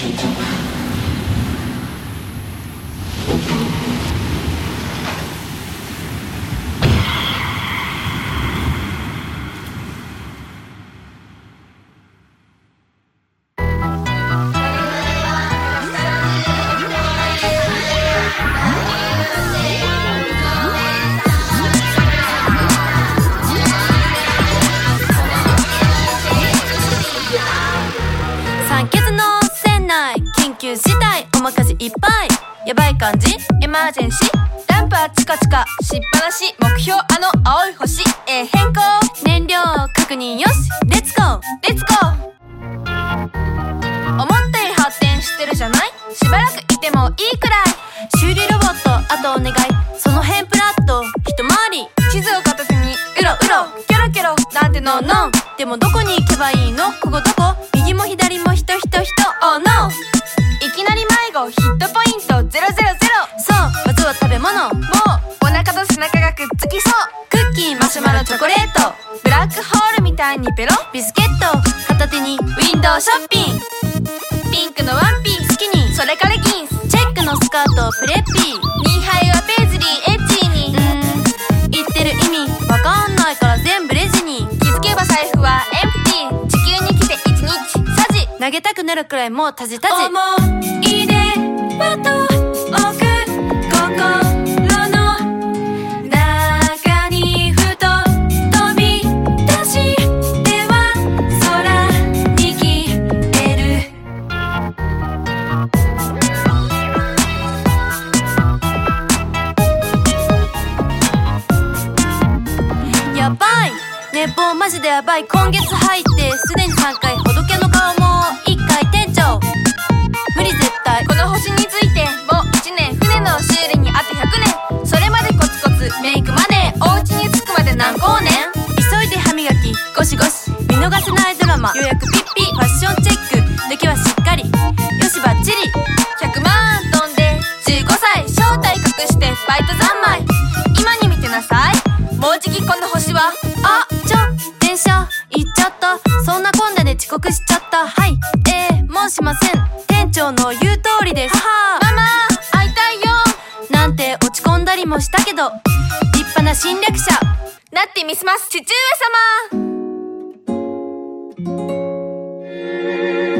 いっぱいやばい感じエマージェンシーランプはチカチカしっぱなし目標あの青い星変更燃料確認よしレッツゴーレッツゴー思ったより発展してるじゃないしばらくいてもいいくらい修理ロボットあとお願いその辺プラッと一回り地図を片手にうろうろキョロキョロなんてノンノンでもどこに行けばいいのここどこ右も左も人人人oh noいきなり迷子ヒットポイント000そうまずは食べ物もうお腹と背中がくっつきそうクッキーマシュマロチョコレートブラックホールみたいにペロビスケット片手にウィンドウショッピングピンクのワンピース好きにそれからレギンスチェックのスカートプレッピーニーハイはペーズリーエッチに言ってる意味わかんないから全部レジに気づけば財布はエンプティ地球に来て1日サジ投げたくなるくらいもうタジタジ思い出はと置く心の中にふと飛び出しては空に消えるやばい年俸マジでやばい今月入ってすでに3回ほどけの顔も1回店長無理絶対この星についてもう1年船の修理にあと100年それまでコツコツメイクマネーお家に着くまで何光年急いで歯磨きゴシゴシ見逃せないドラマ予約ピッピファッションチェックだけはしっかりよしバッチリ100万飛んで15歳正体隠してバイト三昧今に見てなさいもうじきこの星はあ電車行っちゃったそんなこんなで遅刻しちゃったはいもうしません店長の言う通りですママ会いたいよなんて落ち込んだりもしたけど立派な侵略者なってみせます父上様